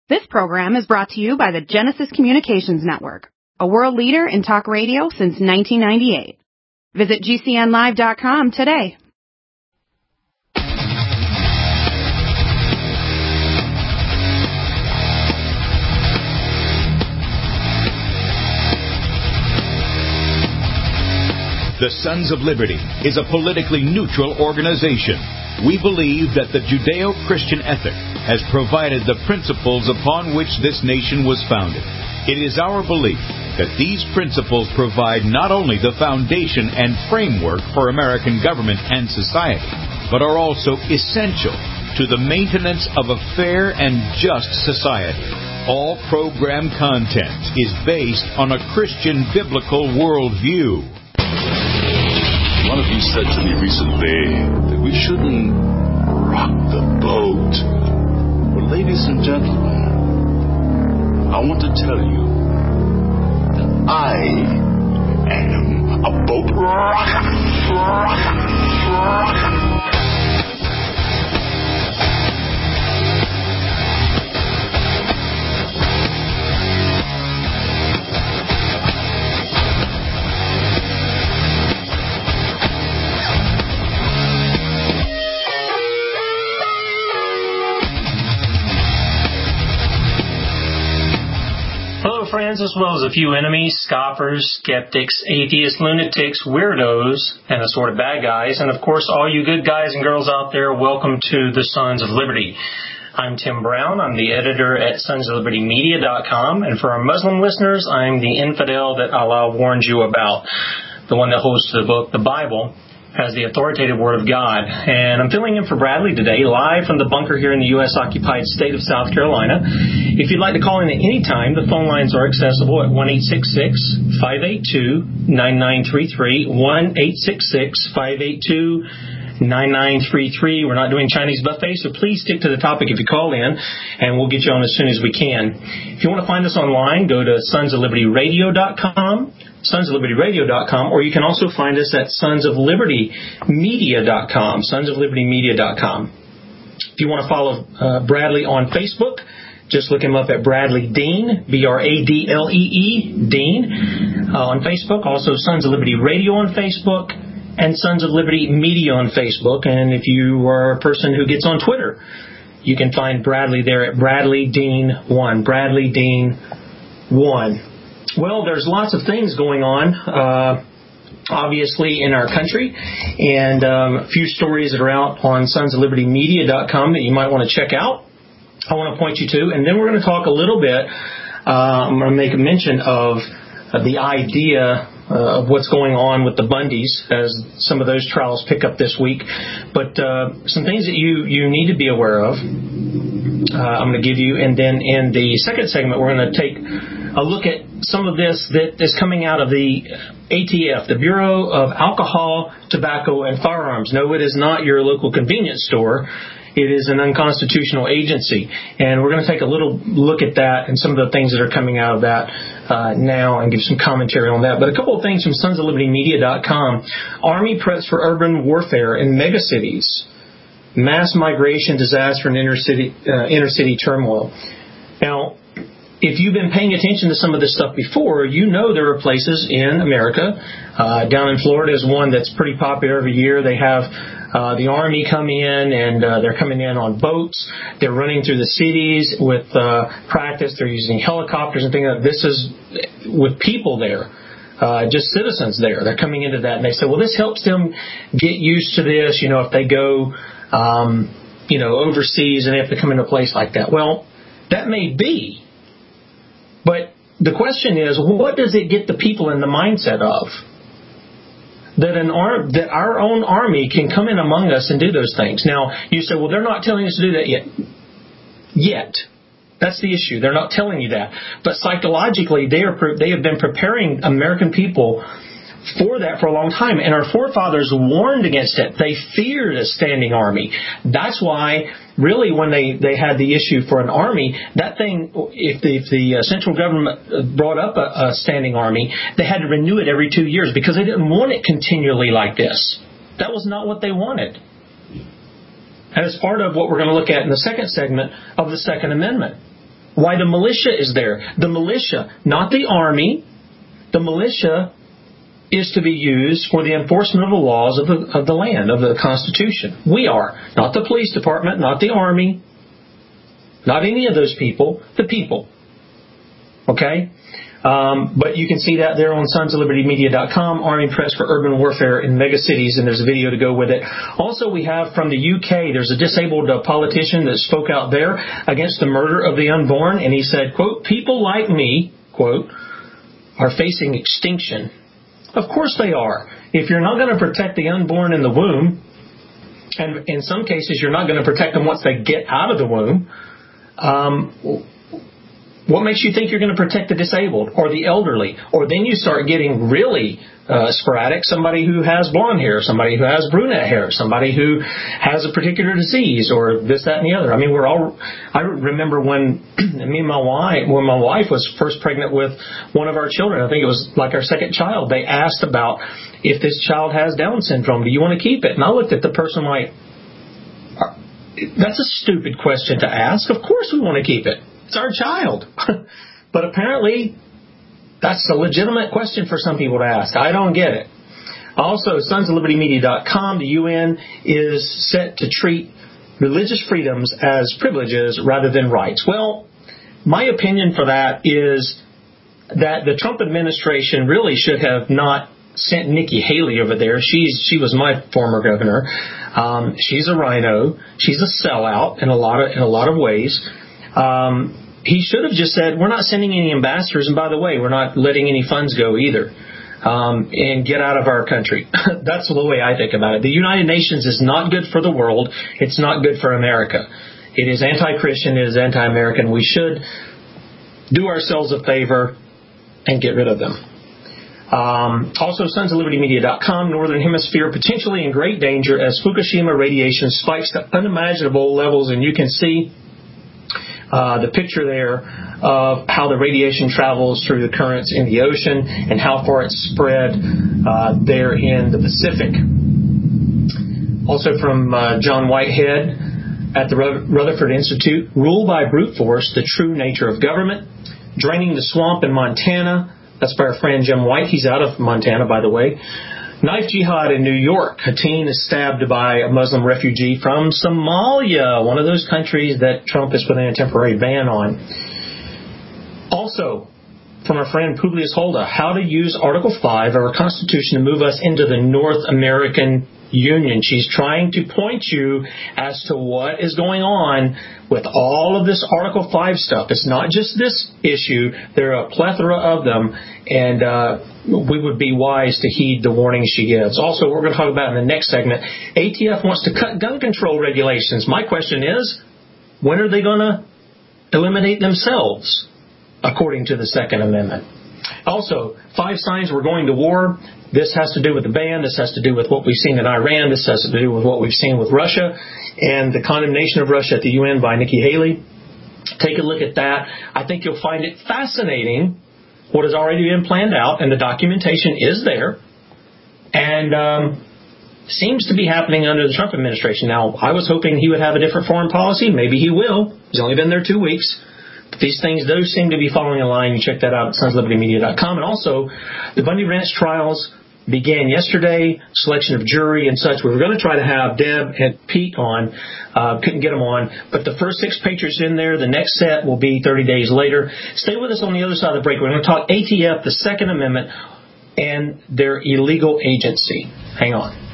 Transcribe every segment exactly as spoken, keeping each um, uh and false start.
This program is brought to you by the Genesis Communications Network, a world leader in talk radio since nineteen ninety-eight. Visit G C N live dot com today. The Sons of Liberty is a politically neutral organization. We believe that the Judeo-Christian ethic has provided the principles upon which this nation was founded. It is our belief that these principles provide not only the foundation and framework for American government and society, but are also essential to the maintenance of a fair and just society. All program content is based on a Christian biblical worldview. One of you said to me recently that we shouldn't rock the boat. Well, ladies and gentlemen, I want to tell you that I am a boat rocker. rocker, rocker. Friends, as well as a few enemies, scoffers, skeptics, atheists, lunatics, weirdos, and the sort of bad guys. And of course, all you good guys and girls out there, welcome to the Sons of Liberty. I'm Tim Brown. I'm the editor at sons of liberty media dot com. And for our Muslim listeners, I'm the infidel that Allah warned you about, the one that holds to the book, the Bible, as the authoritative Word of God. And I'm filling in for Bradley today, live from the bunker here in the U S-occupied state of South Carolina. If you'd like to call in at any time, the phone lines are accessible at one eight six six, five eight two, nine nine three three, one eight six six, five eight two, nine nine three three. We're not doing Chinese buffet, so please stick to the topic if you call in, and we'll get you on as soon as we can. If you want to find us online, go to sons of liberty radio dot com, sons of liberty radio dot com, or you can also find us at sons of liberty media dot com, sons of liberty media dot com. If you want to follow uh, Bradley on Facebook, just look him up at Bradley Dean, B R A D L E E, Dean, uh, on Facebook. Also, Sons of Liberty Radio on Facebook, and Sons of Liberty Media on Facebook. And if you are a person who gets on Twitter, you can find Bradley there at Bradley Dean one, Bradley Dean one. Well, there's lots of things going on, uh, obviously, in our country, and um, a few stories that are out on sons of liberty media dot com that you might want to check out. I want to point you to, and then we're going to talk a little bit, uh, I'm going to make a mention of uh, the idea uh, of what's going on with the Bundys as some of those trials pick up this week. But uh, some things that you, you need to be aware of, uh, I'm going to give you. And then in the second segment, we're going to take a look at some of this that is coming out of the A T F, the Bureau of Alcohol, Tobacco, and Firearms. No, it is not your local convenience store. It is an unconstitutional agency. And we're going to take a little look at that and some of the things that are coming out of that uh, now and give some commentary on that. But a couple of things from sons of liberty media dot com. Army preps for urban warfare in megacities. Mass migration disaster and inner city, uh, inner city turmoil. Now, if you've been paying attention to some of this stuff before, you know there are places in America. Uh, down in Florida is one that's pretty popular every year. They have uh, the Army come in, and uh, they're coming in on boats. They're running through the cities with uh, practice. They're using helicopters and things like that. This is with people there, uh, just citizens there. They're coming into that, and they say, well, this helps them get used to this, you know, if they go, um, you know, overseas and they have to come into a place like that. Well, that may be. But the question is, what does it get the people in the mindset of? That an ar- that our own army can come in among us and do those things. Now, you say, well, they're not telling us to do that yet. Yet. That's the issue. They're not telling you that. But psychologically, they are pre- they have been preparing American people for that for a long time. And our forefathers warned against it. They feared a standing army. That's why, really, when they, they had the issue for an army, that thing, if the, if the central government brought up a, a standing army, they had to renew it every two years because they didn't want it continually like this. That was not what they wanted. And it's part of what we're going to look at in the second segment of the Second Amendment. why the militia is there. The militia, not the army. The militia is to be used for the enforcement of the laws of the, of the land, of the Constitution. We are. Not the police department, not the army, not any of those people, the people. Okay? Um, but you can see that there on sons of liberty media dot com, Army Press for Urban Warfare in Mega Cities, and there's a video to go with it. Also, we have from the U K, there's a disabled uh, politician that spoke out there against the murder of the unborn, and he said, quote, people like me, quote, are facing extinction. Of course they are. If you're not going to protect the unborn in the womb, and in some cases you're not going to protect them once they get out of the womb, um, what makes you think you're going to protect the disabled or the elderly? Or then you start getting really uh, sporadic, somebody who has blonde hair, somebody who has brunette hair, somebody who has a particular disease or this, that, and the other. I mean, we're all, I remember when me and my wife, when my wife was first pregnant with one of our children, I think it was like our second child, they asked about if this child has Down syndrome, do you want to keep it? And I looked at the person like, that's a stupid question to ask. Of course we want to keep it. It's our child. But apparently, that's a legitimate question for some people to ask. I don't get it. Also, sons of liberty media dot com, the U N is set to treat religious freedoms as privileges rather than rights. Well, my opinion for that is that the Trump administration really should have not sent Nikki Haley over there. She's she was my former governor. Um, she's a rhino. She's a sellout in a lot of in a lot of ways. Um, he should have just said, we're not sending any ambassadors, and by the way, we're not letting any funds go either, um, and get out of our country. That's the way I think about it. The United Nations is not good for the world. It's not good for America. It is anti-Christian. It is anti-American. We should do ourselves a favor and get rid of them. Um, also, sons of liberty media dot com, Northern Hemisphere potentially in great danger as Fukushima radiation spikes to unimaginable levels, and you can see Uh, the picture there of how the radiation travels through the currents in the ocean and how far it's spread uh, there in the Pacific. Also from uh, John Whitehead at the Rutherford Institute, Rule by Brute Force, the True Nature of Government, Draining the Swamp in Montana. That's by our friend Jim White. He's out of Montana, by the way. Knife jihad in New York. A teen is stabbed by a Muslim refugee from Somalia, one of those countries that Trump is putting a temporary ban on. Also, from our friend Publius Holda, how to use Article five of our Constitution to move us into the North American Union. She's trying to point you as to what is going on with all of this Article five stuff. It's not just this issue. There are a plethora of them, and uh, we would be wise to heed the warnings she gives. Also, we're going to talk about in the next segment, A T F wants to cut gun control regulations. My question is, when are they going to eliminate themselves, according to the Second Amendment? Also, five signs we're going to war. This has to do with the ban. This has to do with what we've seen in Iran. This has to do with what we've seen with Russia and the condemnation of Russia at the U N by Nikki Haley. Take a look at that. I think you'll find it fascinating what has already been planned out, and the documentation is there, and um, seems to be happening under the Trump administration. Now, I was hoping he would have a different foreign policy. Maybe he will. He's only been there two weeks. But these things, those seem to be following a line. You check that out at sons of liberty media dot com. And also, the Bundy Ranch trials began yesterday, selection of jury and such. We were going to try to have Deb and Pete on. Uh, couldn't get them on. But the first six pictures in there, the next set will be thirty days later. Stay with us on the other side of the break. We're going to talk A T F, the Second Amendment, and their illegal agency. Hang on.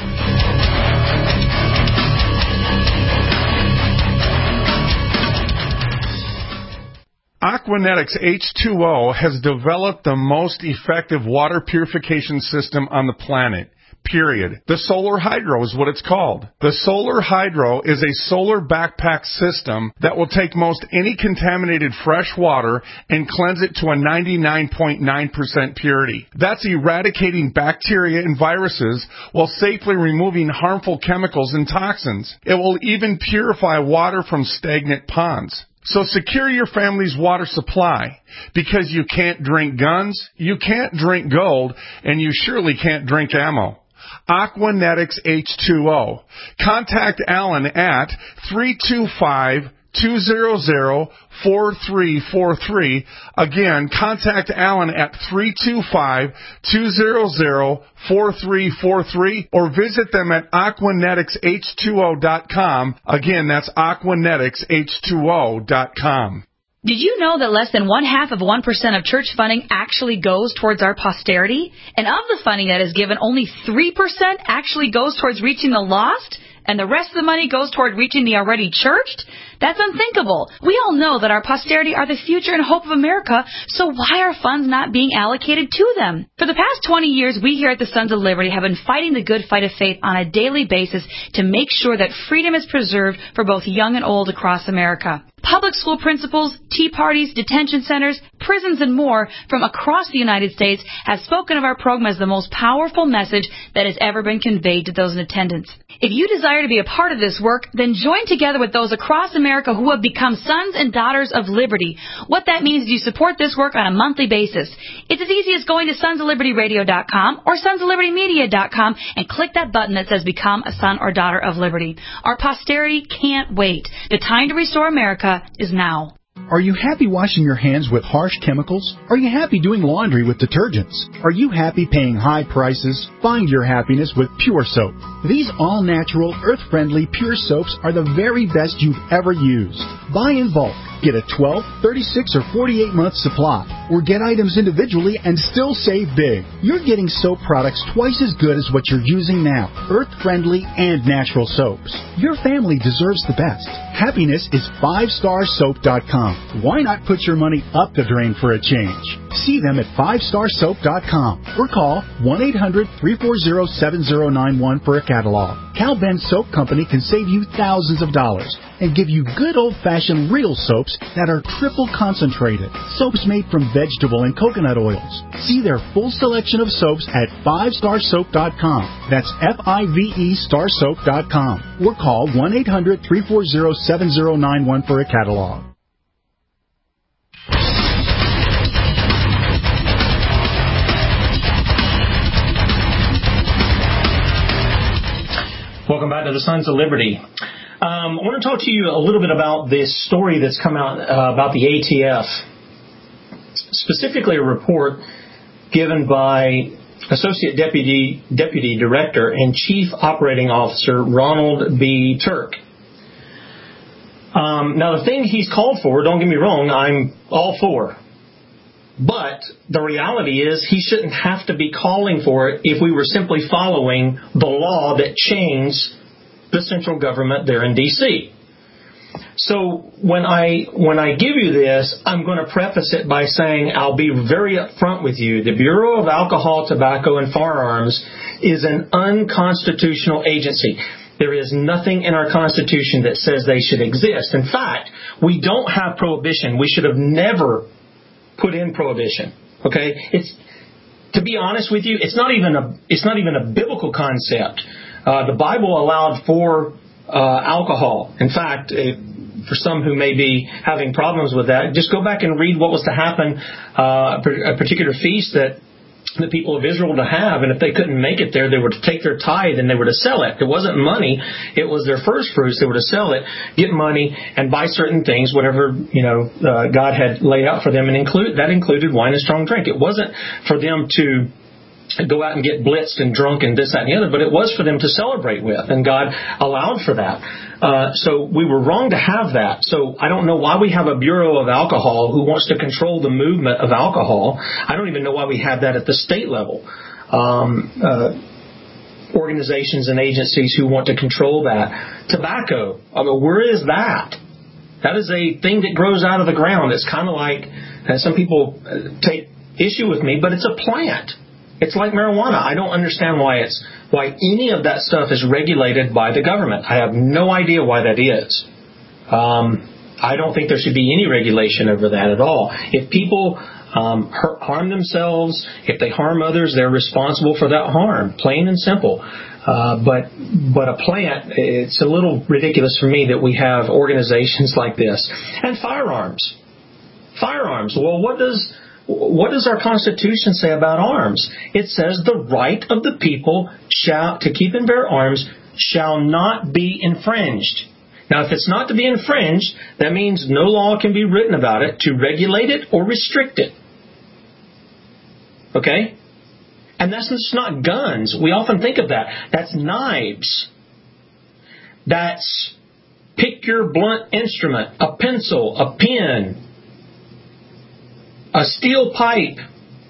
Aquanetics H two O has developed the most effective water purification system on the planet. Period. The Solar Hydro is what it's called. The Solar Hydro is a solar backpack system that will take most any contaminated fresh water and cleanse it to a ninety-nine point nine percent purity. That's eradicating bacteria and viruses while safely removing harmful chemicals and toxins. It will even purify water from stagnant ponds. So secure your family's water supply, because you can't drink guns, you can't drink gold, and you surely can't drink ammo. Aquanetics H two O. Contact Alan at three two five, two hundred, four three four three. Again, contact Alan at three two five, two hundred, four three four three or visit them at aquanetics H two O dot com. Again, that's aquanetics H two O dot com. Did you know that less than one half of one percent of church funding actually goes towards our posterity? And of the funding that is given, only three percent actually goes towards reaching the lost? And the rest of the money goes toward reaching the already churched? That's unthinkable. We all know that our posterity are the future and hope of America, so why are funds not being allocated to them? For the past twenty years, we here at the Sons of Liberty have been fighting the good fight of faith on a daily basis to make sure that freedom is preserved for both young and old across America. Public school principals, tea parties, detention centers, prisons, and more from across the United States have spoken of our program as the most powerful message that has ever been conveyed to those in attendance. If you desire to be a part of this work, then join together with those across America who have become sons and daughters of liberty. What that means is you support this work on a monthly basis. It's as easy as going to sons of liberty radio dot com or sons of liberty media dot com and click that button that says Become a Son or Daughter of Liberty. Our posterity can't wait. The time to restore America is now. Are you happy washing your hands with harsh chemicals? Are you happy doing laundry with detergents? Are you happy paying high prices? Find your happiness with Pure Soap. These all-natural, earth-friendly Pure Soaps are the very best you've ever used. Buy in bulk. Get a twelve, thirty-six, or forty-eight month supply, or get items individually and still save big. You're getting soap products twice as good as what you're using now, earth-friendly and natural soaps. Your family deserves the best. Happiness is five star soap dot com. Why not put your money up the drain for a change? See them at five star soap dot com or call one eight hundred, three four zero, seven zero nine one for a catalog. Cal Ben Soap Company can save you thousands of dollars and give you good old-fashioned real soaps that are triple concentrated. Soaps made from vegetable and coconut oils. See their full selection of soaps at five star soap dot com. That's F I V E star soap dot com. Or call one eight hundred, three four zero, seven zero nine one for a catalog. Welcome back to the Sons of Liberty. Um, I want to talk to you a little bit about this story that's come out uh, about the A T F, specifically a report given by Associate Deputy Deputy Director and Chief Operating Officer Ronald B. Turk. Um, now, the thing he's called for, don't get me wrong, I'm all for. But the reality is he shouldn't have to be calling for it if we were simply following the law that chains the central government there in D C So when I when I give you this, I'm going to preface it by saying I'll be very upfront with you. The Bureau of Alcohol, Tobacco, and Firearms is an unconstitutional agency. There is nothing in our Constitution that says they should exist. In fact, we don't have prohibition. We should have never put in prohibition. Okay? It's, to be honest with you, it's not even a it's not even a biblical concept. Uh, the Bible allowed for uh, alcohol. In fact, it, for some who may be having problems with that, just go back and read what was to happen, uh, a particular feast that the people of Israel to have, and if they couldn't make it there, they were to take their tithe and they were to sell it. It wasn't money; it was their first fruits. They were to sell it, get money, and buy certain things, whatever you know uh, God had laid out for them, and include that included wine and strong drink. It wasn't for them to go out and get blitzed and drunk and this, that, and the other, but it was for them to celebrate with, and God allowed for that. Uh, so we were wrong to have that. So I don't know why we have a Bureau of Alcohol who wants to control the movement of alcohol. I don't even know why we have that at the state level. Um, uh, organizations and agencies who want to control that. Tobacco, I mean, where is that? That is a thing that grows out of the ground. It's kind of like, uh, some people take issue with me, but it's a plant. It's like marijuana. I don't understand why it's why any of that stuff is regulated by the government. I have no idea why that is. Um, I don't think there should be any regulation over that at all. If people um, harm themselves, if they harm others, they're responsible for that harm, plain and simple. Uh, but but a plant, it's a little ridiculous for me that we have organizations like this. And firearms. Firearms. Well, what does... What does our Constitution say about arms? It says the right of the people shall to keep and bear arms shall not be infringed. Now, if it's not to be infringed, that means no law can be written about it to regulate it or restrict it. Okay? And that's just not guns. We often think of that. That's knives. That's pick your blunt instrument, a pencil, a pen, a steel pipe,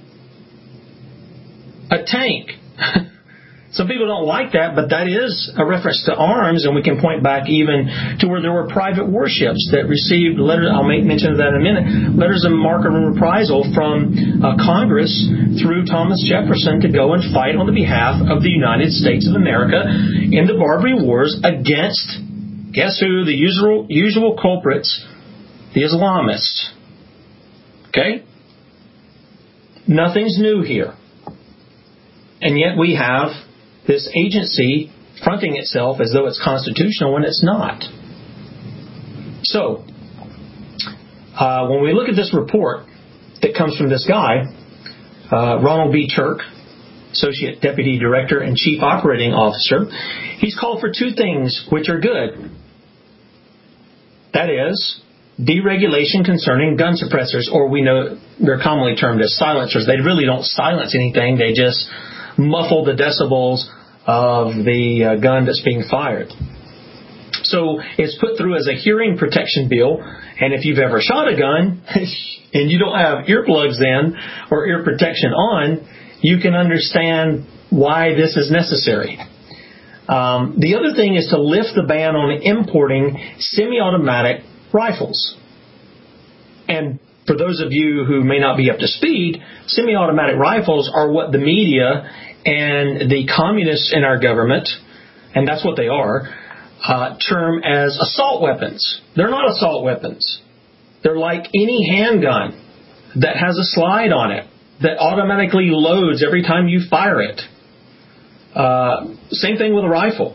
a tank. Some people don't like that, but that is a reference to arms, and we can point back even to where there were private warships that received letters. I'll make mention of that in a minute. Letters of marque of reprisal from uh, Congress through Thomas Jefferson to go and fight on the behalf of the United States of America in the Barbary Wars against, guess who? The usual usual culprits, the Islamists. Okay? Nothing's new here. And yet we have this agency fronting itself as though it's constitutional when it's not. So, uh, when we look at this report that comes from this guy, uh, Ronald B. Turk, Associate Deputy Director and Chief Operating Officer, he's called for two things which are good. That is, deregulation concerning gun suppressors, or we know they're commonly termed as silencers. They really don't silence anything. They just muffle the decibels of the uh, gun that's being fired. So it's put through as a hearing protection bill, and if you've ever shot a gun and you don't have earplugs in or ear protection on, you can understand why this is necessary. Um, the other thing is to lift the ban on importing semi-automatic rifles. And for those of you who may not be up to speed, semi-automatic rifles are what the media and the communists in our government, and that's what they are, uh, term as assault weapons. They're not assault weapons. They're like any handgun that has a slide on it that automatically loads every time you fire it. Uh, same thing with a rifle.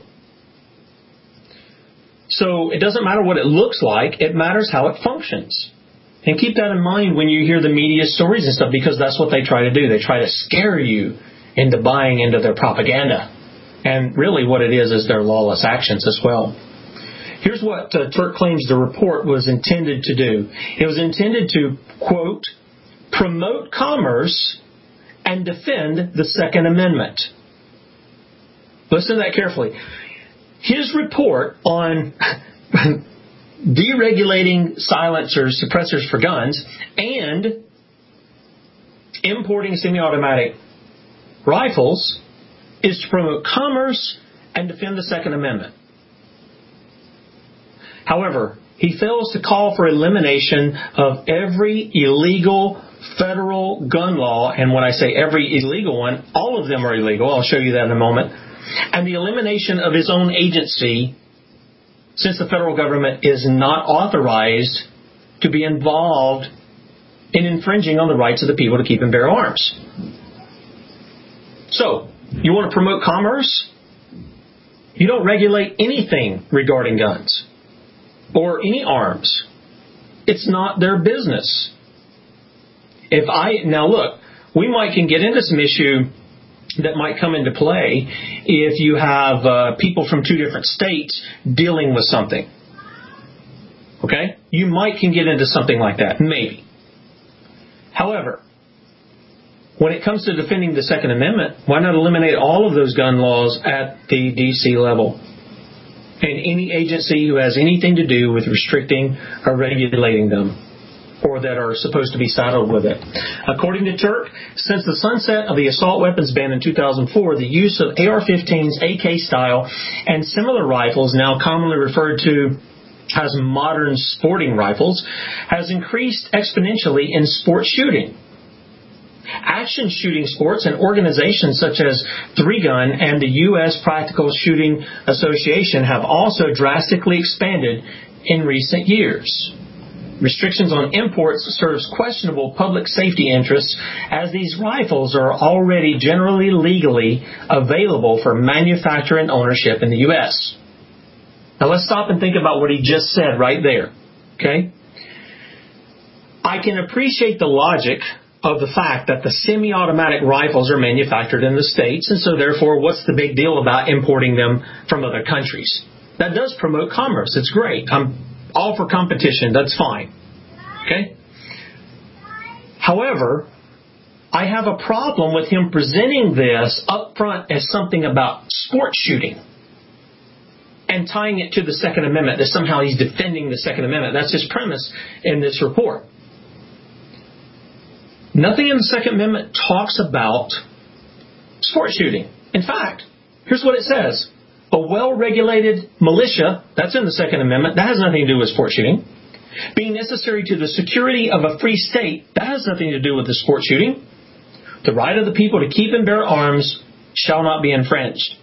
So it doesn't matter what it looks like, it matters how it functions. And keep that in mind when you hear the media stories and stuff, because that's what they try to do. They try to scare you into buying into their propaganda. And really what it is is their lawless actions as well. Here's what uh, Turk claims the report was intended to do. It was intended to, quote, promote commerce and defend the Second Amendment. Listen to that carefully. His report on deregulating silencers, suppressors for guns, and importing semi-automatic rifles is to promote commerce and defend the Second Amendment. However, he fails to call for elimination of every illegal federal gun law, and when I say every illegal one, all of them are illegal. I'll show you that in a moment. And the elimination of his own agency, since the federal government is not authorized to be involved in infringing on the rights of the people to keep and bear arms. So, you want to promote commerce? You don't regulate anything regarding guns or any arms. It's not their business. If I now look, we might can get into some issue that might come into play if you have uh, people from two different states dealing with something. Okay? You might can get into something like that, maybe. However, when it comes to defending the Second Amendment, why not eliminate all of those gun laws at the D C level? And any agency who has anything to do with restricting or regulating them, or that are supposed to be saddled with it. According to Turk, since the sunset of the assault weapons ban in two thousand four, the use of A R fifteens, A K style, and similar rifles, now commonly referred to as modern sporting rifles, has increased exponentially in sport shooting. Action shooting sports and organizations such as Three Gun and the U S Practical Shooting Association have also drastically expanded in recent years. Restrictions on imports serves questionable public safety interests, as these rifles are already generally legally available for manufacture and ownership in the U S. Now let's stop and think about what he just said right there. Okay? I can appreciate the logic of the fact that the semi-automatic rifles are manufactured in the States, and so therefore what's the big deal about importing them from other countries? That does promote commerce. It's great. I'm all for competition. That's fine. Okay? However, I have a problem with him presenting this up front as something about sport shooting and tying it to the Second Amendment, that somehow he's defending the Second Amendment. That's his premise in this report. Nothing in the Second Amendment talks about sport shooting. In fact, here's what it says. A well-regulated militia, that's in the Second Amendment, that has nothing to do with sport shooting. Being necessary to the security of a free state, that has nothing to do with the sport shooting. The right of the people to keep and bear arms shall not be infringed.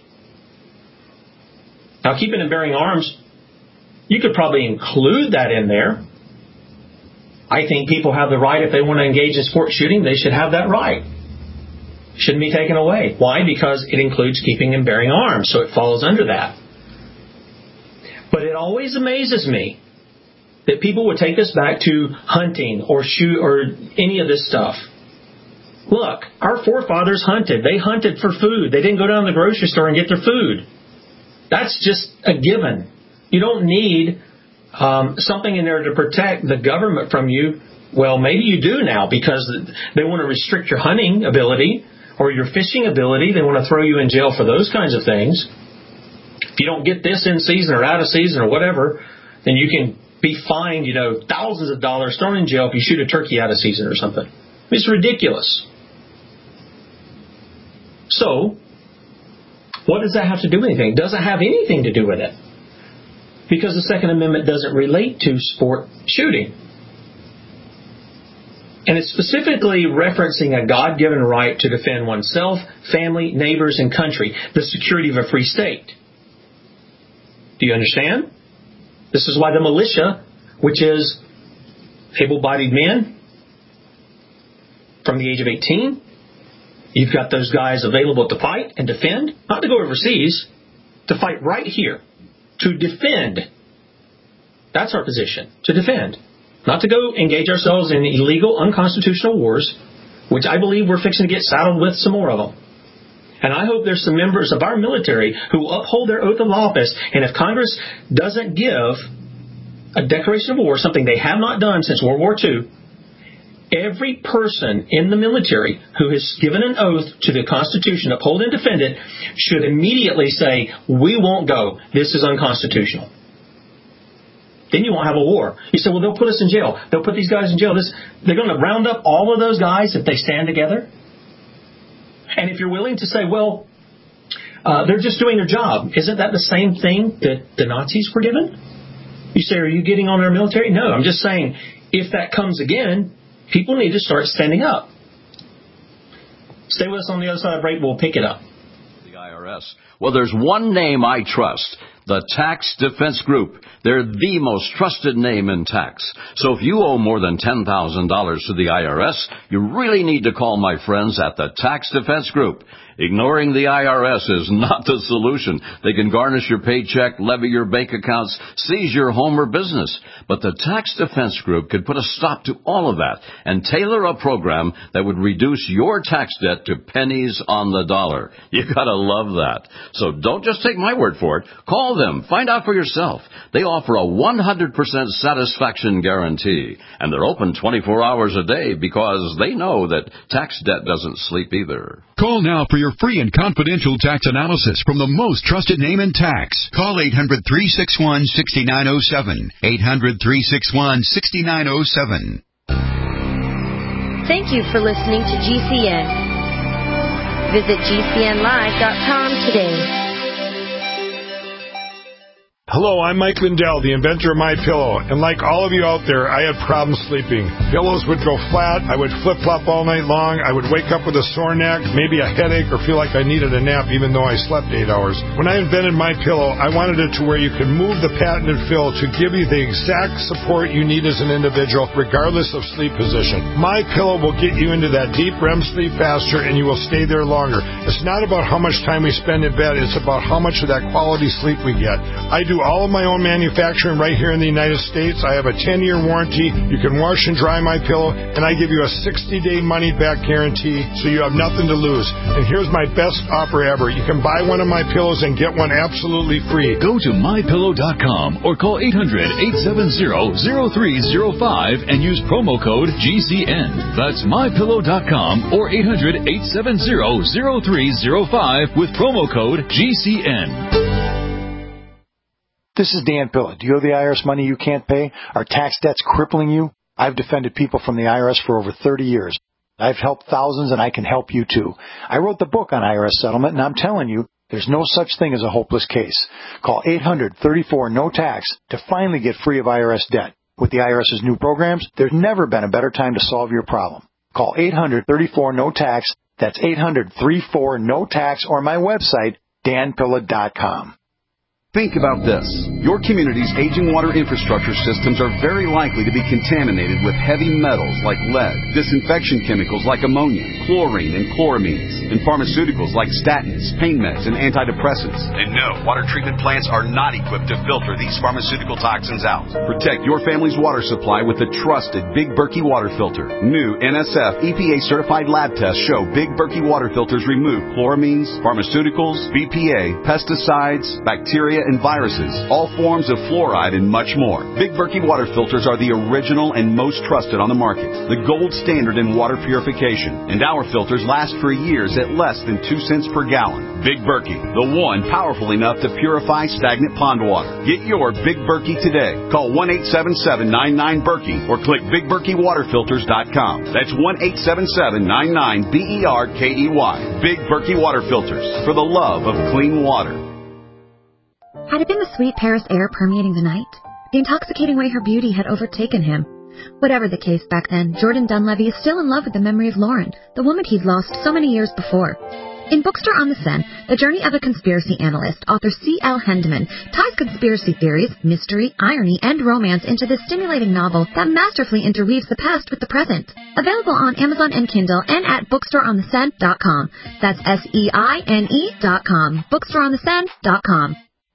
Now, keeping and bearing arms, you could probably include that in there. I think people have the right, if they want to engage in sport shooting, they should have that right. Shouldn't be taken away. Why? Because it includes keeping and bearing arms, so it falls under that. But it always amazes me that people would take this back to hunting or shoot or any of this stuff. Look, our forefathers hunted. They hunted for food. They didn't go down to the grocery store and get their food. That's just a given. You don't need um, something in there to protect the government from you. Well, maybe you do now, because they want to restrict your hunting ability or your fishing ability. They want to throw you in jail for those kinds of things. If you don't get this in season or out of season or whatever, then you can be fined, you know, thousands of dollars, thrown in jail if you shoot a turkey out of season or something. It's ridiculous. So, what does that have to do with anything? It doesn't have anything to do with it. Because the Second Amendment doesn't relate to sport shooting. And it's specifically referencing a God-given right to defend oneself, family, neighbors, and country. The security of a free state. Do you understand? This is why the militia, which is able-bodied men from the age of eighteen, you've got those guys available to fight and defend, not to go overseas, to fight right here, to defend. That's our position, to defend. Not to go engage ourselves in illegal, unconstitutional wars, which I believe we're fixing to get saddled with some more of them. And I hope there's some members of our military who uphold their oath of office, and if Congress doesn't give a declaration of war, something they have not done since World War Two, every person in the military who has given an oath to the Constitution, uphold and defend it, should immediately say, we won't go. This is unconstitutional. Then you won't have a war. You say, well, they'll put us in jail. They'll put these guys in jail. This, they're going to round up all of those guys if they stand together. And if you're willing to say, well, uh, they're just doing their job, isn't that the same thing that the Nazis were given? You say, are you getting on our military? No, I'm just saying, if that comes again, people need to start standing up. Stay with us on the other side of the break. We'll pick it up. The I R S. Well, there's one name I trust. The Tax Defense Group. They're the most trusted name in tax. So if you owe more than ten thousand dollars to the I R S, you really need to call my friends at the Tax Defense Group. Ignoring the I R S is not the solution. They can garnish your paycheck, levy your bank accounts, seize your home or business. But the Tax Defense Group could put a stop to all of that and tailor a program that would reduce your tax debt to pennies on the dollar. You gotta love that. So don't just take my word for it. Call them. Find out for yourself. They offer a one hundred percent satisfaction guarantee. And they're open twenty-four hours a day because they know that tax debt doesn't sleep either. Call now for your free and confidential tax analysis from the most trusted name in tax. Call eight hundred, three six one, six nine zero seven. eight hundred, three six one, six nine zero seven. Thank you for listening to G C N. Visit G C N live dot com today. Hello, I'm Mike Lindell, the inventor of MyPillow, and like all of you out there, I had problems sleeping. Pillows would go flat, I would flip-flop all night long, I would wake up with a sore neck, maybe a headache, or feel like I needed a nap even though I slept eight hours. When I invented MyPillow, I wanted it to where you could move the patented fill to give you the exact support you need as an individual, regardless of sleep position. MyPillow will get you into that deep R E M sleep faster, and you will stay there longer. It's not about how much time we spend in bed, it's about how much of that quality sleep we get. I do do all of my own manufacturing right here in the United States. I have a ten-year warranty. You can wash and dry my pillow, and I give you a sixty-day money-back guarantee, so you have nothing to lose. And here's my best offer ever. You can buy one of my pillows and get one absolutely free. Go to my pillow dot com or call eight hundred, eight seven zero, zero three zero five and use promo code G C N. That's my pillow dot com or eight hundred, eight seven zero, zero three zero five with promo code G C N. This is Dan Pilla. Do you owe the I R S money you can't pay? Are tax debts crippling you? I've defended people from the I R S for over thirty years. I've helped thousands, and I can help you too. I wrote the book on I R S settlement, and I'm telling you, there's no such thing as a hopeless case. Call eight hundred, thirty-four, no tax to finally get free of I R S debt. With the IRS's new programs, there's never been a better time to solve your problem. Call eight hundred, thirty-four, no tax. That's eight hundred, thirty-four, no tax, or my website, dan pilla dot com. Think about this. Your community's aging water infrastructure systems are very likely to be contaminated with heavy metals like lead, disinfection chemicals like ammonia, chlorine and chloramines, and pharmaceuticals like statins, pain meds, and antidepressants. And no, water treatment plants are not equipped to filter these pharmaceutical toxins out. Protect your family's water supply with the trusted Big Berkey water filter. New N S F E P A-certified lab tests show Big Berkey water filters remove chloramines, pharmaceuticals, B P A, pesticides, bacteria, and viruses, all forms of fluoride, and much more. Big Berkey water filters are the original and most trusted on the market, the gold standard in water purification, and our filters last for years at less than two cents per gallon. Big Berkey, the one powerful enough to purify stagnant pond water. Get your Big Berkey today. Call one eight seven seven, nine nine, Berkey or click big berkey water filters dot com. That's one eight seven seven, nine nine, B E R K E Y. Big Berkey water filters, for the love of clean water. Had it been the sweet Paris air permeating the night? The intoxicating way her beauty had overtaken him? Whatever the case back then, Jordan Dunleavy is still in love with the memory of Lauren, the woman he'd lost so many years before. In Bookstore on the Seine, the journey of a conspiracy analyst, author C L Hendeman ties conspiracy theories, mystery, irony, and romance into this stimulating novel that masterfully interweaves the past with the present. Available on Amazon and Kindle and at bookstore on the seine dot com. That's S E I N E dot com. bookstore on the seine dot com.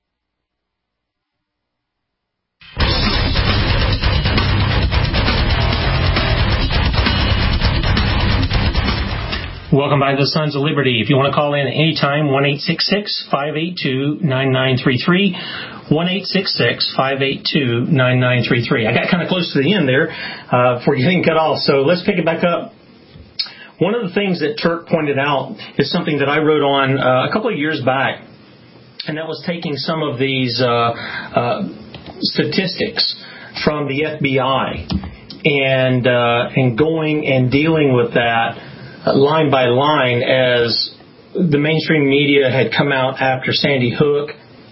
Welcome back to the Sons of Liberty. If you want to call in at any time, one eight six six, five eight two, nine nine three three, one eight six six, five eight two, nine nine three three. I got kind of close to the end there uh, before getting cut off, so let's pick it back up. One of the things that Turk pointed out is something that I wrote on uh, a couple of years back, and that was taking some of these uh, uh, statistics from the F B I and uh, and going and dealing with that line by line as the mainstream media had come out after Sandy Hook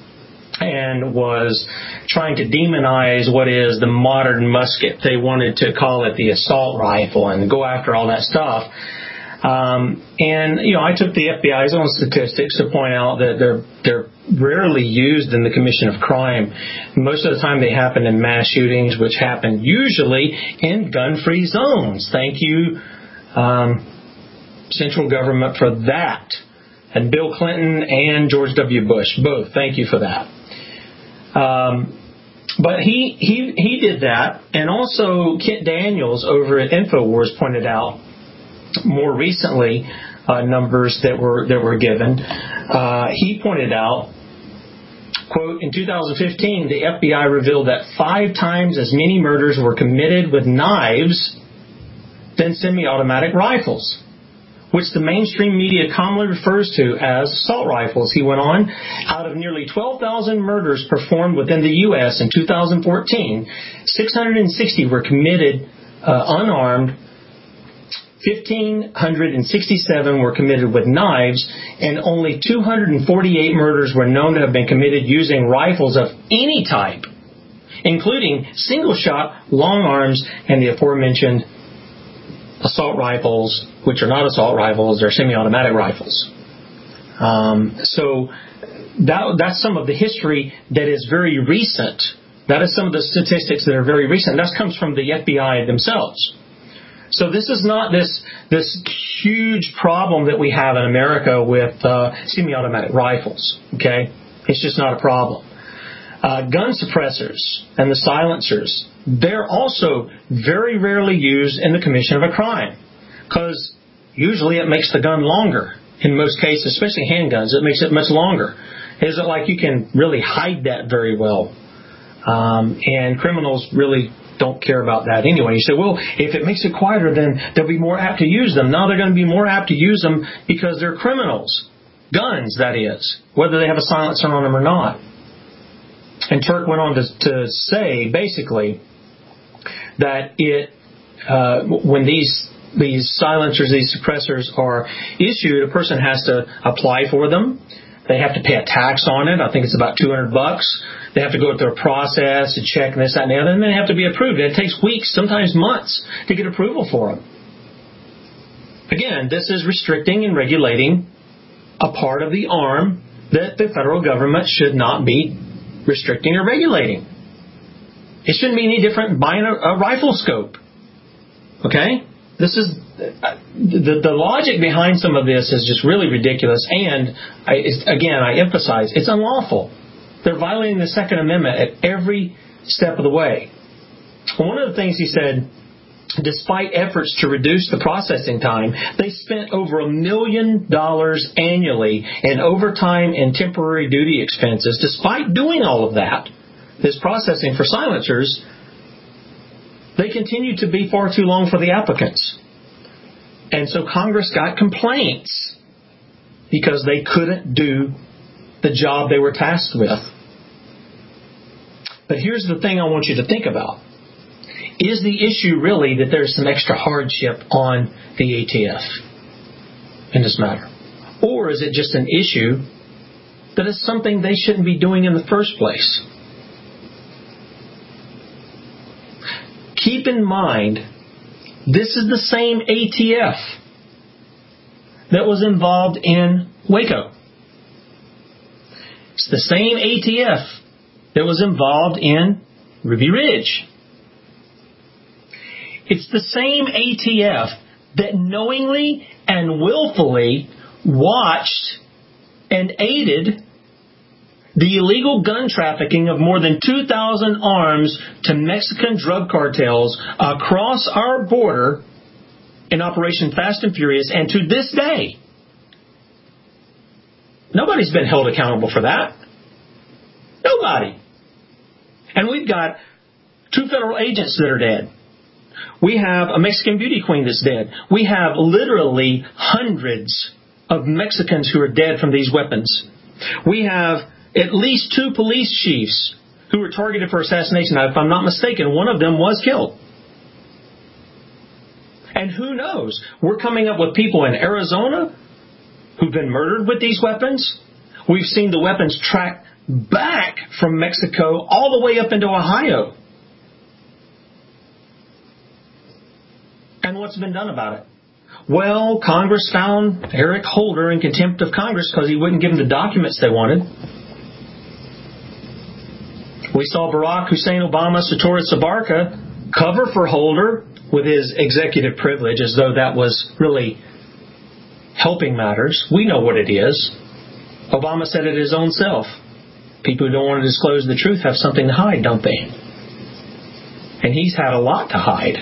and was trying to demonize what is the modern musket. They wanted to call it the assault rifle and go after all that stuff. Um, and, you know, I took the F B I's own statistics to point out that they're they're rarely used in the commission of crime. Most of the time they happen in mass shootings, which happen usually in gun-free zones. Thank you, um, central government, for that. And Bill Clinton and George W. Bush, both. Thank you for that. Um, but he, he, he did that. And also Kit Daniels over at InfoWars pointed out more recently uh, numbers that were that were given. Uh, he pointed out, quote, in two thousand fifteen, the F B I revealed that five times as many murders were committed with knives than semi-automatic rifles, which the mainstream media commonly refers to as assault rifles. He went on, out of nearly twelve thousand murders performed within the U S in two thousand fourteen, six hundred sixty were committed uh, unarmed, one thousand five hundred sixty-seven were committed with knives, and only two hundred forty-eight murders were known to have been committed using rifles of any type, including single-shot, long arms, and the aforementioned assault rifles, which are not assault rifles, they're semi-automatic rifles. Um, so that, that's some of the history that is very recent. That is some of the statistics that are very recent. That comes from the F B I themselves. So this is not this this huge problem that we have in America with uh, semi-automatic rifles. Okay, it's just not a problem. Uh, gun suppressors and the silencers, they're also very rarely used in the commission of a crime, because usually it makes the gun longer. In most cases, especially handguns, it makes it much longer. It isn't like you can really hide that very well. Um, and criminals really don't care about that anyway. You say, well, if it makes it quieter, then they'll be more apt to use them. No, they're going to be more apt to use them because they're criminals. Guns, that is, whether they have a silencer on them or not. And Turk went on to, to say, basically, that it uh, when these these silencers, these suppressors are issued, a person has to apply for them. They have to pay a tax on it. I think it's about two hundred bucks. They have to go through a process to check this, that, and the other, and then they have to be approved. And it takes weeks, sometimes months, to get approval for them. Again, this is restricting and regulating a part of the arm that the federal government should not be restricting or regulating. It shouldn't be any different than buying a, a rifle scope. Okay? This is the, the logic behind some of this is just really ridiculous. And I, again, I emphasize, it's unlawful. They're violating the Second Amendment at every step of the way. One of the things he said, despite efforts to reduce the processing time, they spent over a million dollars annually in overtime and temporary duty expenses. Despite doing all of that, this processing for silencers, they continued to be far too long for the applicants. And so Congress got complaints because they couldn't do the job they were tasked with. But here's the thing I want you to think about. Is the issue really that there's some extra hardship on the A T F in this matter? Or is it just an issue that is something they shouldn't be doing in the first place? Keep in mind, this is the same A T F that was involved in Waco. It's the same A T F that was involved in Ruby Ridge. It's the same A T F that knowingly and willfully watched and aided the illegal gun trafficking of more than two thousand arms to Mexican drug cartels across our border in Operation Fast and Furious, and to this day, nobody's been held accountable for that. Nobody. And we've got two federal agents that are dead. We have a Mexican beauty queen that's dead. We have literally hundreds of Mexicans who are dead from these weapons. We have at least two police chiefs who were targeted for assassination. Now, if I'm not mistaken, one of them was killed. And who knows? We're coming up with people in Arizona who've been murdered with these weapons. We've seen the weapons track back from Mexico all the way up into Ohio. And what's been done about it? Well, Congress found Eric Holder in contempt of Congress because he wouldn't give them the documents they wanted. We saw Barack Hussein Obama, Sotoris Abarca, cover for Holder with his executive privilege as though that was really helping matters. We know what it is. Obama said it his own self. People who don't want to disclose the truth have something to hide, don't they? And he's had a lot to hide.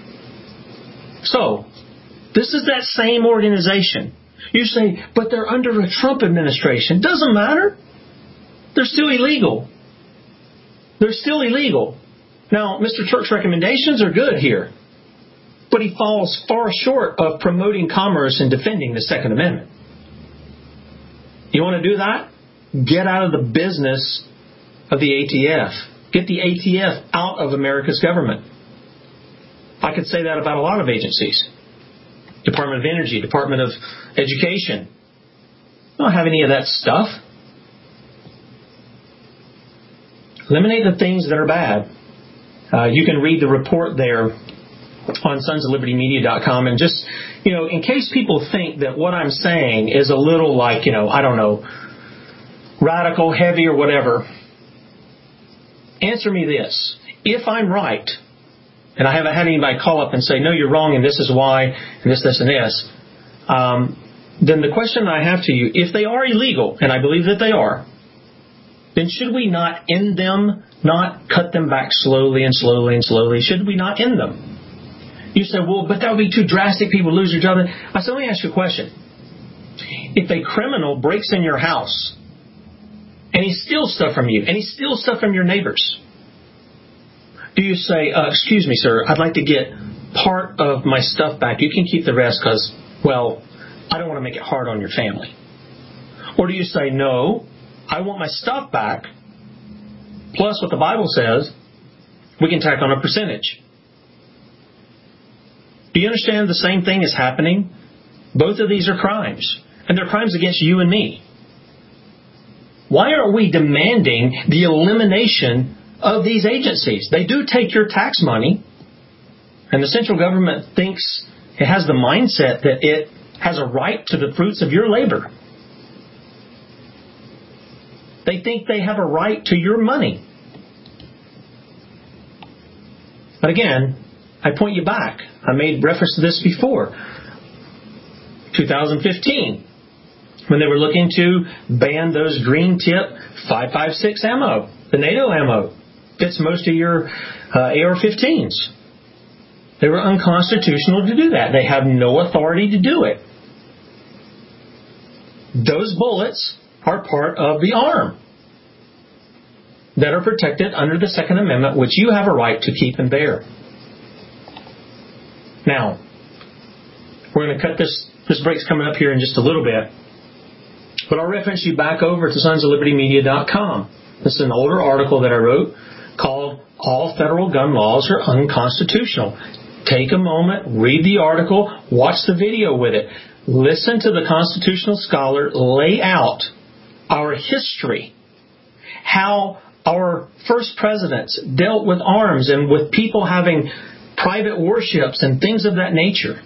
So, this is that same organization. You say, but they're under a Trump administration. Doesn't matter. They're still illegal. They're still illegal. Now, Mister Turk's recommendations are good here, but he falls far short of promoting commerce and defending the Second Amendment. You want to do that? Get out of the business of the A T F. Get the A T F out of America's government. I could say that about a lot of agencies. Department of Energy, Department of Education. I don't have any of that stuff. Eliminate the things that are bad. Uh, you can read the report there on sons of liberty media dot com. And just, you know, in case people think that what I'm saying is a little like, you know, I don't know, radical, heavy, or whatever, answer me this. If I'm right, and I haven't had anybody call up and say, no, you're wrong, and this is why, and this, this, and this, um, then the question I have to you, if they are illegal, and I believe that they are, then should we not end them, not cut them back slowly and slowly and slowly? Should we not end them? You say, well, but that would be too drastic. People lose their job. I said, let me ask you a question. If a criminal breaks in your house and he steals stuff from you and he steals stuff from your neighbors, do you say, uh, excuse me, sir, I'd like to get part of my stuff back. You can keep the rest because, well, I don't want to make it hard on your family. Or do you say, no, I want my stuff back, plus what the Bible says, we can tack on a percentage. Do you understand the same thing is happening? Both of these are crimes, and they're crimes against you and me. Why aren't we demanding the elimination of these agencies? They do take your tax money, and the central government thinks it has the mindset that it has a right to the fruits of your labor. They think they have a right to your money. But again, I point you back. I made reference to this before. twenty fifteen, when they were looking to ban those green tip five five six ammo, the NATO ammo, fits most of your uh, A R fifteens. They were unconstitutional to do that. They have no authority to do it. Those bullets are part of the arm that are protected under the Second Amendment, which you have a right to keep and bear. Now, we're going to cut this. This break's coming up here in just a little bit. But I'll reference you back over to sons of liberty media dot com. This is an older article that I wrote called All Federal Gun Laws Are Unconstitutional. Take a moment, read the article, watch the video with it. Listen to the constitutional scholar lay out our history, how our first presidents dealt with arms and with people having private warships and things of that nature.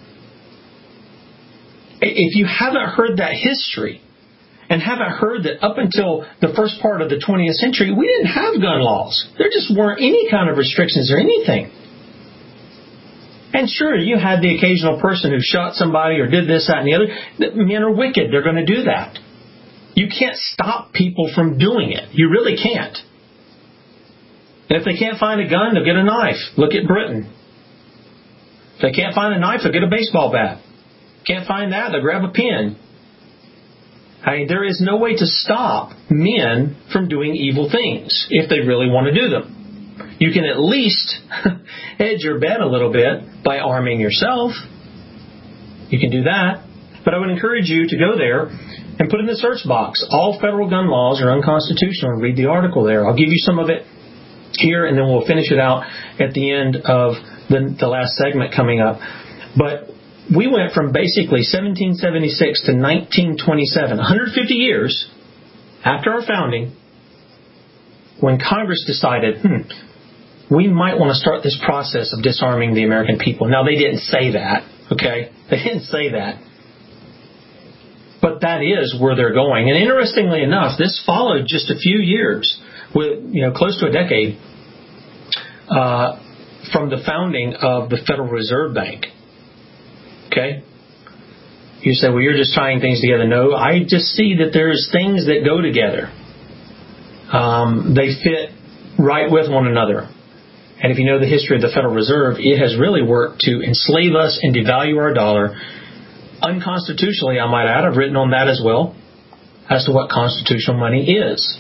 If you haven't heard that history and haven't heard that up until the first part of the twentieth century, we didn't have gun laws. There just weren't any kind of restrictions or anything. And sure, you had the occasional person who shot somebody or did this, that, and the other. Men are wicked. They're going to do that. You can't stop people from doing it. You really can't. And if they can't find a gun, they'll get a knife. Look at Britain. If they can't find a knife, they'll get a baseball bat. Can't find that, they'll grab a pen. I mean, there is no way to stop men from doing evil things if they really want to do them. You can at least hedge your bet a little bit by arming yourself. You can do that. But I would encourage you to go there and put in the search box, all federal gun laws are unconstitutional, and read the article there. I'll give you some of it here, and then we'll finish it out at the end of the, the last segment coming up. But we went from basically seventeen seventy-six to nineteen twenty-seven, one hundred fifty years after our founding, when Congress decided, hmm, we might want to start this process of disarming the American people. Now, they didn't say that, okay? They didn't say that. But that is where they're going. And interestingly enough, this followed just a few years, with you know, close to a decade, uh, from the founding of the Federal Reserve Bank. Okay? You say, well, you're just tying things together. No, I just see that there's things that go together. Um, they fit right with one another. And if you know the history of the Federal Reserve, it has really worked to enslave us and devalue our dollar. Unconstitutionally, I might add. I've written on that as well, as to what constitutional money is.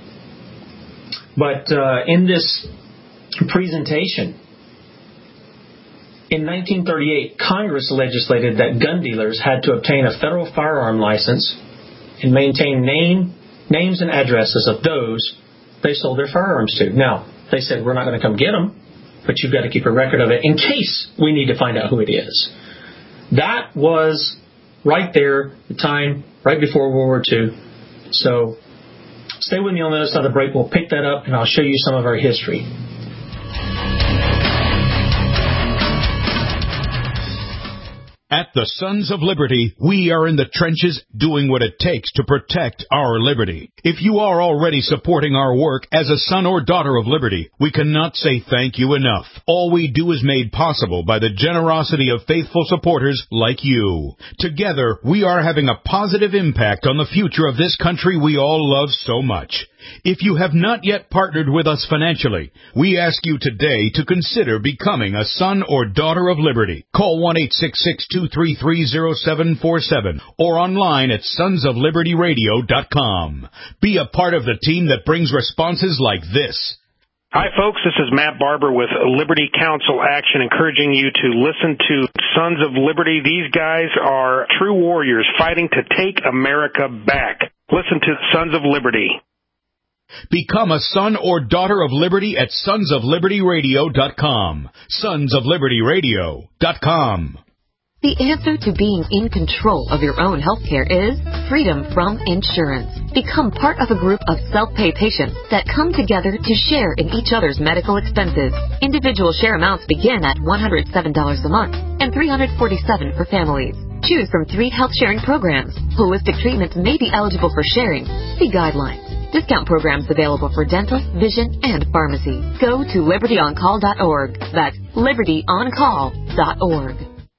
But uh, in this presentation, in nineteen thirty-eight, Congress legislated that gun dealers had to obtain a federal firearm license and maintain name, names and addresses of those they sold their firearms to. Now, they said, we're not going to come get them, but you've got to keep a record of it in case we need to find out who it is. That was right there, the time, right before World War Two. So stay with me on the other side of the break. We'll pick that up, and I'll show you some of our history. At the Sons of Liberty, we are in the trenches doing what it takes to protect our liberty. If you are already supporting our work as a son or daughter of liberty, we cannot say thank you enough. All we do is made possible by the generosity of faithful supporters like you. Together, we are having a positive impact on the future of this country we all love so much. If you have not yet partnered with us financially, we ask you today to consider becoming a son or daughter of liberty. Call one eight six six, two three three, zero seven four seven or online at sons of liberty radio dot com. Be a part of the team that brings responses like this. Hi, folks. This is Matt Barber with Liberty Council Action, encouraging you to listen to Sons of Liberty. These guys are true warriors fighting to take America back. Listen to Sons of Liberty. Become a son or daughter of liberty at sons of liberty radio dot com. sons of liberty radio dot com. The answer to being in control of your own health care is freedom from insurance. Become part of a group of self-pay patients that come together to share in each other's medical expenses. Individual share amounts begin at one hundred seven dollars a month and three hundred forty-seven dollars for families. Choose from three health sharing programs. Holistic treatments may be eligible for sharing. See guidelines. Discount programs available for dental, vision, and pharmacy. Go to liberty on call dot org. That's liberty on call dot org.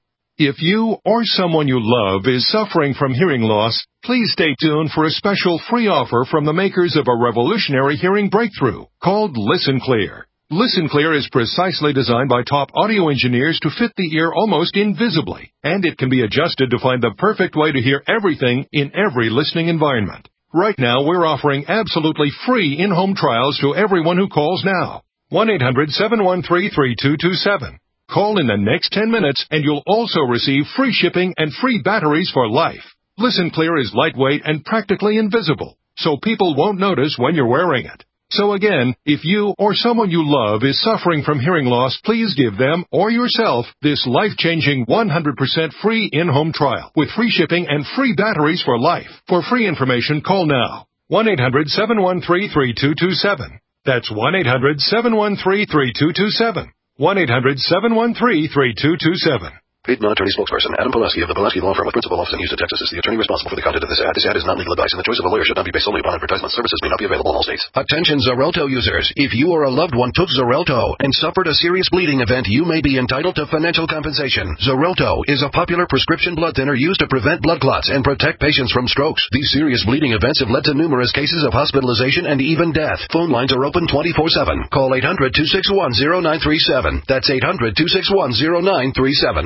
If you or someone you love is suffering from hearing loss, please stay tuned for a special free offer from the makers of a revolutionary hearing breakthrough called Listen Clear. Listen Clear is precisely designed by top audio engineers to fit the ear almost invisibly, and it can be adjusted to find the perfect way to hear everything in every listening environment. Right now, we're offering absolutely free in-home trials to everyone who calls now. one eight hundred, seven one three, three two two seven. Call in the next ten minutes, and you'll also receive free shipping and free batteries for life. Listen Clear is lightweight and practically invisible, so people won't notice when you're wearing it. So again, if you or someone you love is suffering from hearing loss, please give them or yourself this life-changing one hundred percent free in-home trial with free shipping and free batteries for life. For free information, call now. one eight hundred, seven one three, three two two seven. That's one eight hundred, seven one three, three two two seven. one eight hundred, seven one three, three two two seven. Paid non-attorney spokesperson Adam Pulaski of the Pulaski Law Firm with principal office in Houston, Texas is the attorney responsible for the content of this ad. This ad is not legal advice, and the choice of a lawyer should not be based solely upon advertisement. Services may not be available in all states. Attention Xarelto users. If you or a loved one took Xarelto and suffered a serious bleeding event, you may be entitled to financial compensation. Xarelto is a popular prescription blood thinner used to prevent blood clots and protect patients from strokes. These serious bleeding events have led to numerous cases of hospitalization and even death. Phone lines are open twenty-four seven. Call eight hundred, two six one, zero nine three seven. That's eight hundred, two six one, zero nine three seven.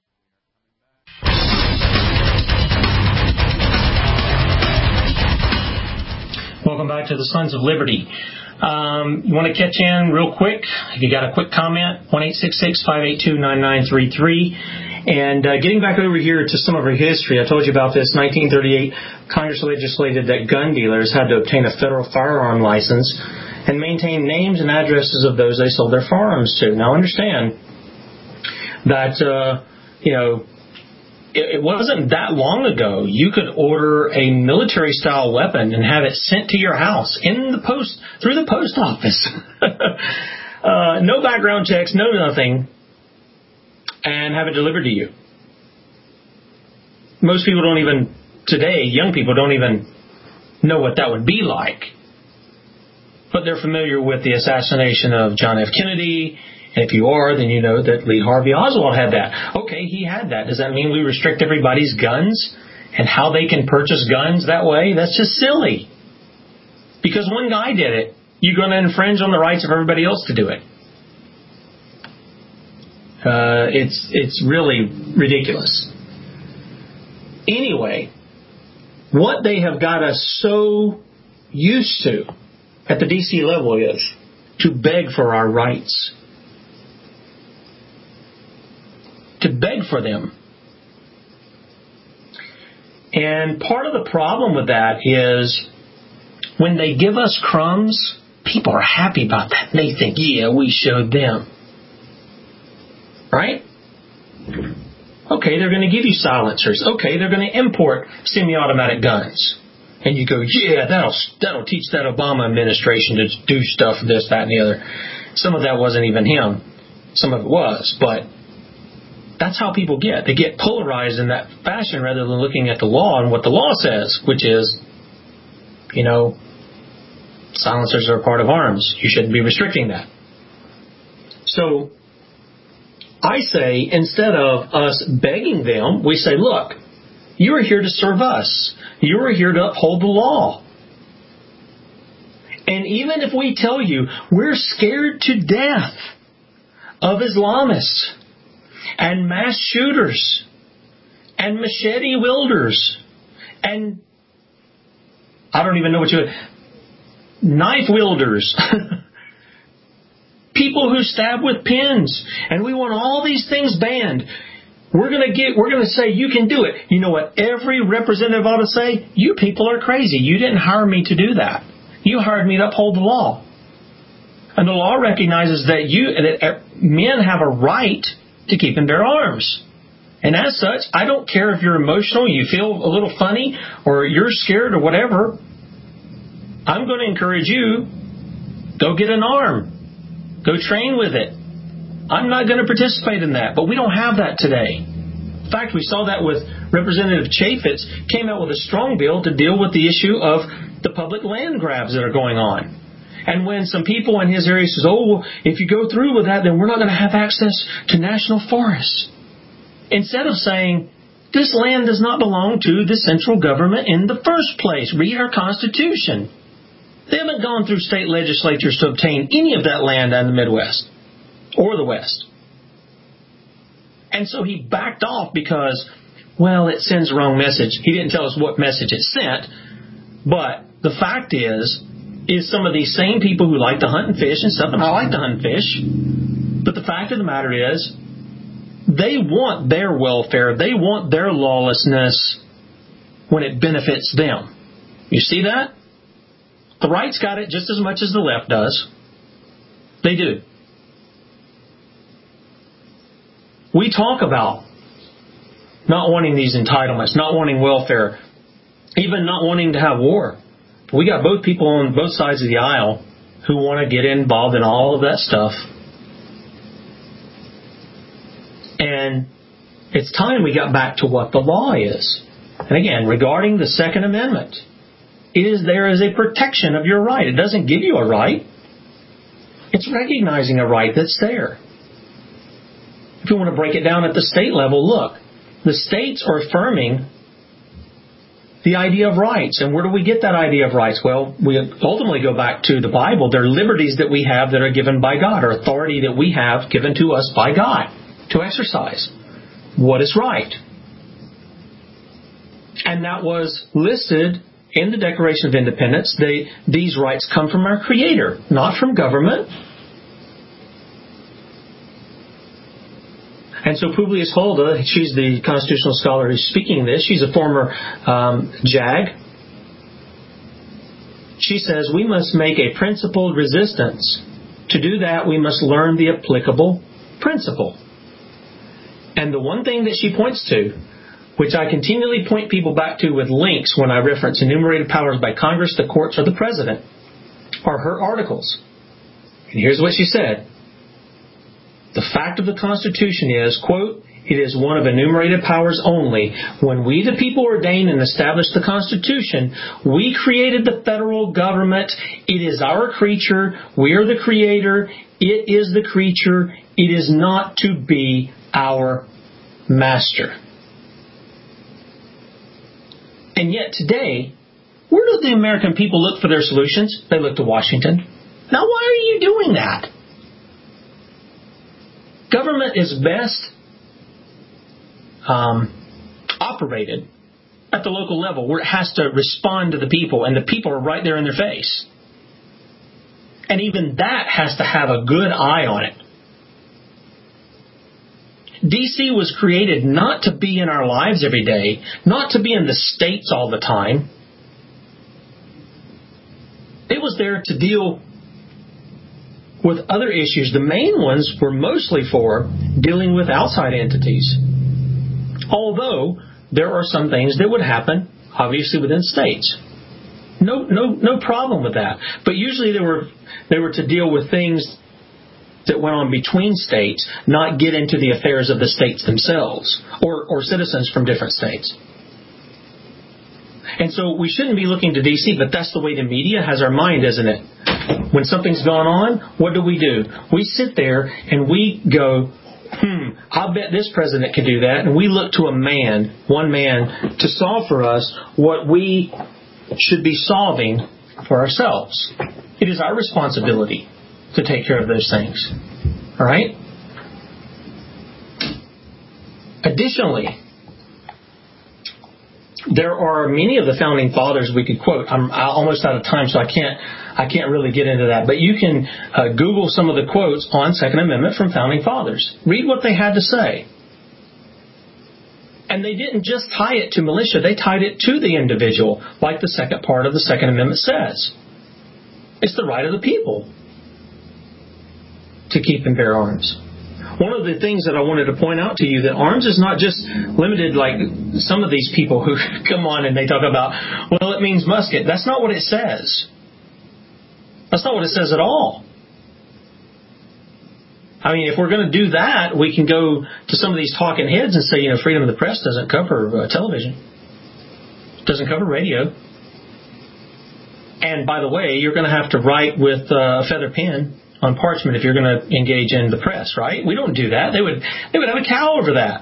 Welcome back to the Sons of Liberty. Um, you want to catch in real quick? If you got a quick comment, one eight six six, five eight two, nine nine three three. And uh, getting back over here to some of our history, I told you about this. nineteen thirty-eight, Congress legislated that gun dealers had to obtain a federal firearm license and maintain names and addresses of those they sold their firearms to. Now, understand that, uh, you know, it wasn't that long ago you could order a military-style weapon and have it sent to your house in the post through the post office. uh, no background checks, no nothing, and have it delivered to you. Most people don't even, today, young people don't even know what that would be like. But they're familiar with the assassination of John F. Kennedy. And if you are, then you know that Lee Harvey Oswald had that. Okay, he had that. Does that mean we restrict everybody's guns and how they can purchase guns that way? That's just silly. Because one guy did it, you're going to infringe on the rights of everybody else to do it. Uh, it's it's really ridiculous. Anyway, what they have got us so used to at the D C level is to beg for our rights. To beg for them. And part of the problem with that is when they give us crumbs, people are happy about that. They think, yeah, we showed them. Right? Okay, they're going to give you silencers. Okay, they're going to import semi-automatic guns. And you go, yeah, that'll that'll teach that Obama administration to do stuff, this, that, and the other. Some of that wasn't even him. Some of it was, but that's how people get. They get polarized in that fashion rather than looking at the law and what the law says, which is, you know, silencers are a part of arms. You shouldn't be restricting that. So I say, instead of us begging them, we say, look, you are here to serve us. You are here to uphold the law. And even if we tell you we're scared to death of Islamists and mass shooters and machete wielders and I don't even know what you knife wielders, people who stab with pins, and we want all these things banned. We're going to get, we're going to say you can do it. You know what every representative ought to say? You people are crazy. You didn't hire me to do that. You hired me to uphold the law. And the law recognizes that you, that men have a right to keep and bear arms. And as such, I don't care if you're emotional, you feel a little funny, or you're scared or whatever. I'm going to encourage you, go get an arm. Go train with it. I'm not going to participate in that. But we don't have that today. In fact, we saw that with Representative Chaffetz came out with a strong bill to deal with the issue of the public land grabs that are going on. And when some people in his area says, oh, well, if you go through with that, then we're not going to have access to national forests. Instead of saying, this land does not belong to the central government in the first place. Read our Constitution. They haven't gone through state legislatures to obtain any of that land out in the Midwest or the West. And so he backed off because, well, it sends the wrong message. He didn't tell us what message it sent. But the fact is, is some of these same people who like to hunt and fish and stuff, and I like to hunt and fish, but the fact of the matter is, they want their welfare, they want their lawlessness when it benefits them. You see that? The right's got it just as much as the left does. They do. We talk about not wanting these entitlements, not wanting welfare, even not wanting to have war. We got both people on both sides of the aisle who want to get involved in all of that stuff. And it's time we got back to what the law is. And again, regarding the Second Amendment, is there is a protection of your right. It doesn't give you a right. It's recognizing a right that's there. If you want to break it down at the state level, look, the states are affirming the idea of rights. And where do we get that idea of rights? Well, we ultimately go back to the Bible. They're liberties that we have that are given by God, or authority that we have given to us by God to exercise. What is right? And that was listed in the Declaration of Independence. They, these rights come from our Creator, not from government. And so Publius Hulda, she's the constitutional scholar who's speaking this. She's a former um, JAG. She says, we must make a principled resistance. To do that, we must learn the applicable principle. And the one thing that she points to, which I continually point people back to with links when I reference enumerated powers by Congress, the courts, or the President, are her articles. And here's what she said. The fact of the Constitution is, quote, it is one of enumerated powers only. When we, the people, ordained and established the Constitution, we created the federal government. It is our creature. We are the creator. It is the creature. It is not to be our master. And yet today, where do the American people look for their solutions? They look to Washington. Now, why are you doing that? Government is best um, operated at the local level, where it has to respond to the people, and the people are right there in their face. And even that has to have a good eye on it. D C was created not to be in our lives every day, not to be in the states all the time. It was there to deal with other issues. The main ones were mostly for dealing with outside entities. Although there are some things that would happen, obviously, within states. No, no, no problem with that. But usually they were they were to deal with things that went on between states, not get into the affairs of the states themselves or, or citizens from different states. And so we shouldn't be looking to D C, but that's the way the media has our mind, isn't it? When something's gone on, what do we do? We sit there and we go, hmm, I'll bet this president could do that. And we look to a man, one man, to solve for us what we should be solving for ourselves. It is our responsibility to take care of those things. All right? Additionally, there are many of the founding fathers we could quote. I'm almost out of time, so I can't I can't really get into that. But you can uh, Google some of the quotes on Second Amendment from founding fathers. Read what they had to say. And they didn't just tie it to militia. They tied it to the individual, like the second part of the Second Amendment says. It's the right of the people to keep and bear arms. One of the things that I wanted to point out to you, that arms is not just limited like some of these people who come on and they talk about, well, it means musket. That's not what it says. That's not what it says at all. I mean, if we're going to do that, we can go to some of these talking heads and say, you know, freedom of the press doesn't cover uh, television. It doesn't cover radio. And by the way, you're going to have to write with uh, a feather pen on parchment if you're going to engage in the press, right? We don't do that. They would they would have a cow over that.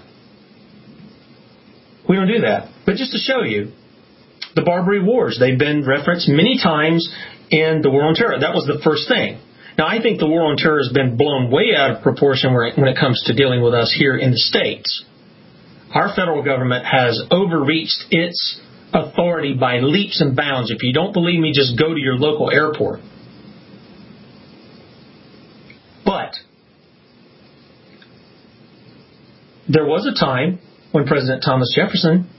We don't do that. But just to show you, the Barbary Wars, they've been referenced many times in the War on Terror. That was the first thing. Now, I think the War on Terror has been blown way out of proportion when it comes to dealing with us here in the States. Our federal government has overreached its authority by leaps and bounds. If you don't believe me, just go to your local airport. But there was a time when President Thomas Jefferson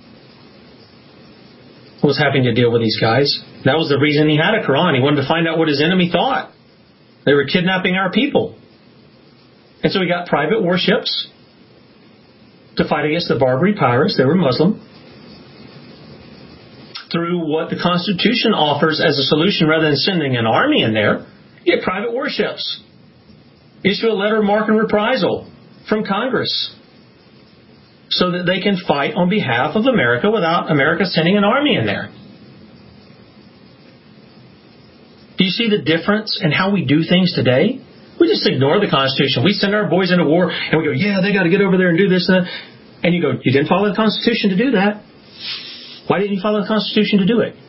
was having to deal with these guys. That was the reason he had a Quran. He wanted to find out what his enemy thought. They were kidnapping our people. And so he got private warships to fight against the Barbary pirates. They were Muslim. Through what the Constitution offers as a solution, rather than sending an army in there, you get private warships. Issue a letter of marque and reprisal from Congress so that they can fight on behalf of America without America sending an army in there. Do you see the difference in how we do things today? We just ignore the Constitution. We send our boys into war and we go, yeah, they got to get over there and do this and that. And you go, you didn't follow the Constitution to do that. Why didn't you follow the Constitution to do it?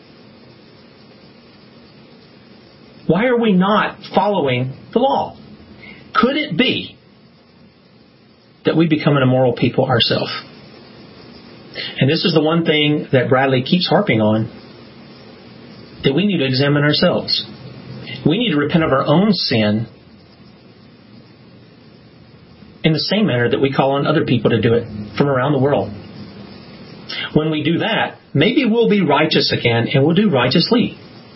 Why are we not following the law? Could it be that we become an immoral people ourselves? And this is the one thing that Bradley keeps harping on, that we need to examine ourselves. We need to repent of our own sin in the same manner that we call on other people to do it from around the world. When we do that, maybe we'll be righteous again and we'll do righteously.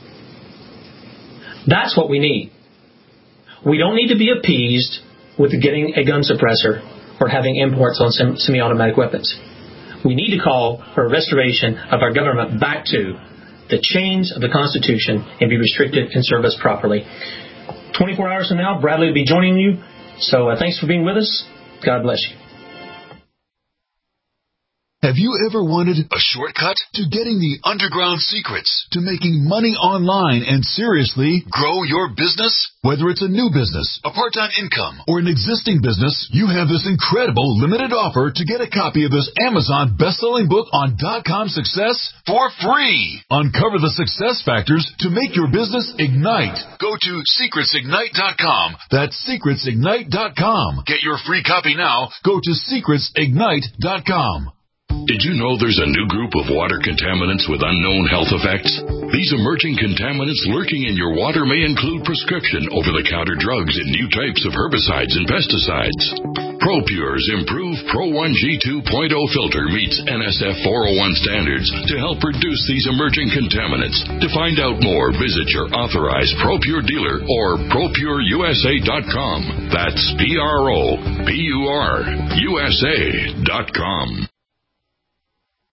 That's what we need. We don't need to be appeased with getting a gun suppressor or having imports on semi-automatic weapons. We need to call for a restoration of our government back to the chains of the Constitution and be restricted and serve us properly. twenty-four hours from now, Bradley will be joining you. So uh, thanks for being with us. God bless you. Have you ever wanted a shortcut to getting the underground secrets to making money online and seriously grow your business? Whether it's a new business, a part-time income, or an existing business, you have this incredible limited offer to get a copy of this Amazon best-selling book on dot-com success for free. Uncover the success factors to make your business ignite. Go to secrets ignite dot com. That's secrets ignite dot com. Get your free copy now. Go to secrets ignite dot com. Did you know there's a new group of water contaminants with unknown health effects? These emerging contaminants lurking in your water may include prescription over-the-counter drugs and new types of herbicides and pesticides. ProPure's improved Pro one G two point oh filter meets N S F four oh one standards to help reduce these emerging contaminants. To find out more, visit your authorized ProPure dealer or pro pure U S A dot com. That's P R O P U R U S A dot com.